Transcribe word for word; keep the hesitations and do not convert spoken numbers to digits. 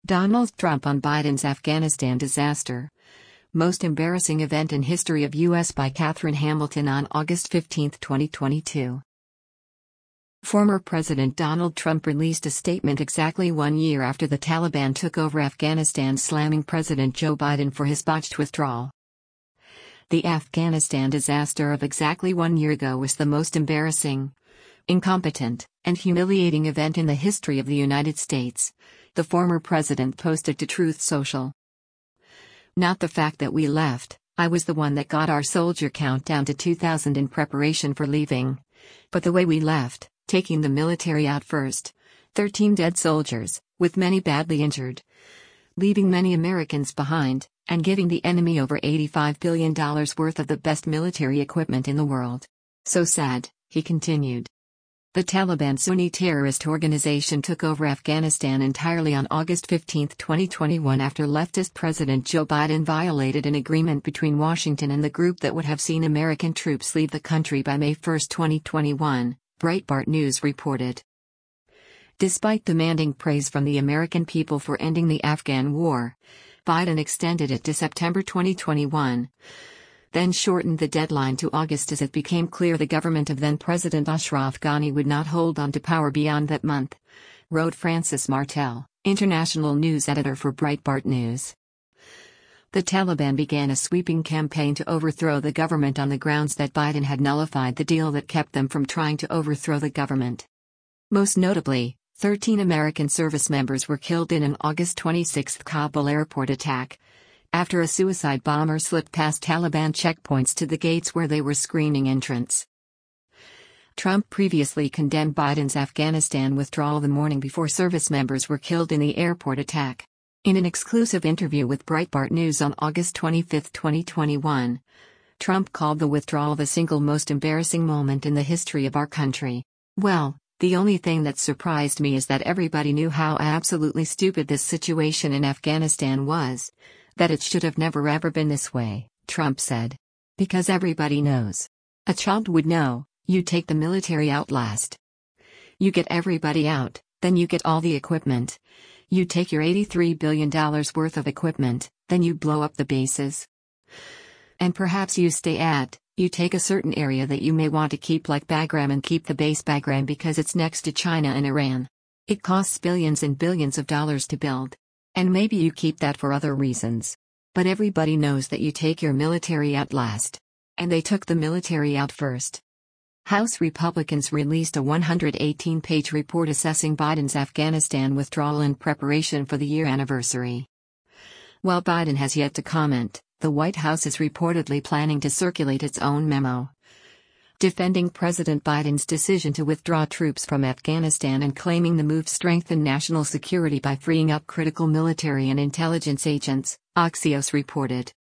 Donald Trump on Biden's Afghanistan disaster. Most embarrassing event in history of U S by Catherine Hamilton on August fifteenth, twenty twenty-two. Former President Donald Trump released a statement exactly one year after the Taliban took over Afghanistan, slamming President Joe Biden for his botched withdrawal. The Afghanistan disaster of exactly one year ago was the most embarrassing, incompetent, and humiliating event in the history of the United States, the former president posted to Truth Social. Not the fact that we left, I was the one that got our soldier count down to two thousand in preparation for leaving, but the way we left, taking the military out first, thirteen dead soldiers, with many badly injured, leaving many Americans behind, and giving the enemy over eighty-five billion dollars worth of the best military equipment in the world. So sad, he continued. The Taliban Sunni terrorist organization took over Afghanistan entirely on August fifteenth, twenty twenty-one after leftist President Joe Biden violated an agreement between Washington and the group that would have seen American troops leave the country by May first, twenty twenty-one, Breitbart News reported. Despite demanding praise from the American people for ending the Afghan war, Biden extended it to September twenty twenty-one. Then shortened the deadline to August as it became clear the government of then-President Ashraf Ghani would not hold on to power beyond that month, wrote Francis Martel, international news editor for Breitbart News. The Taliban began a sweeping campaign to overthrow the government on the grounds that Biden had nullified the deal that kept them from trying to overthrow the government. Most notably, thirteen American service members were killed in an August twenty-sixth Kabul airport attack, after a suicide bomber slipped past Taliban checkpoints to the gates where they were screening entrants. Trump previously condemned Biden's Afghanistan withdrawal the morning before service members were killed in the airport attack. In an exclusive interview with Breitbart News on August twenty-fifth, twenty twenty-one, Trump called the withdrawal the single most embarrassing moment in the history of our country. Well, the only thing that surprised me is that everybody knew how absolutely stupid this situation in Afghanistan was. That it should have never ever been this way, Trump said. Because everybody knows. A child would know, you take the military out last. You get everybody out, then you get all the equipment. You take your eighty-three billion dollars worth of equipment, then you blow up the bases. And perhaps you stay at, you take a certain area that you may want to keep like Bagram and keep the base Bagram because it's next to China and Iran. It costs billions and billions of dollars to build. And maybe you keep that for other reasons. But everybody knows that you take your military out last. And they took the military out first. House Republicans released a one hundred eighteen page report assessing Biden's Afghanistan withdrawal in preparation for the year anniversary. While Biden has yet to comment, the White House is reportedly planning to circulate its own memo, defending President Biden's decision to withdraw troops from Afghanistan and claiming the move strengthened national security by freeing up critical military and intelligence agents, Axios reported.